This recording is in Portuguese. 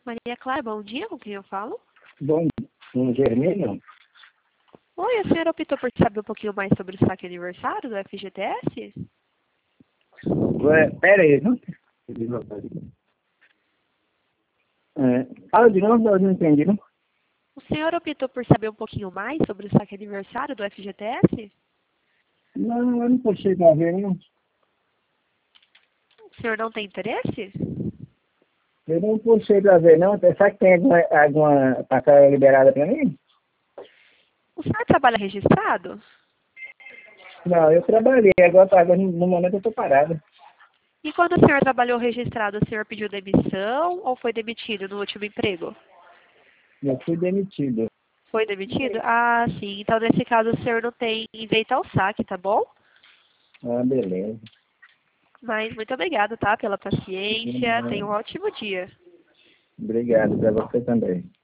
Maria Clara, bom dia, com quem eu falo? Bom, um Germínio? Oi, a senhora optou por saber um pouquinho mais sobre o saque aniversário do FGTS? Pera aí, não? Fala de novo, eu não entendi, não? O senhor optou por saber um pouquinho mais sobre o saque aniversário do FGTS? Não, eu não puxei pra ver, não. O senhor não tem interesse? Eu não puxei pra ver, não. Será que tem alguma parcela liberada pra mim? O senhor trabalha registrado? Não, eu trabalhei, agora no momento eu tô parado. E quando o senhor trabalhou registrado, o senhor pediu demissão ou foi demitido no último emprego? Eu fui demitido. Foi demitido? Ah, sim. Então, nesse caso, o senhor não tem direito ao saque, tá bom? Ah, beleza. Mas muito obrigada, tá? Pela paciência. Tenha um ótimo dia. Obrigado pra você também.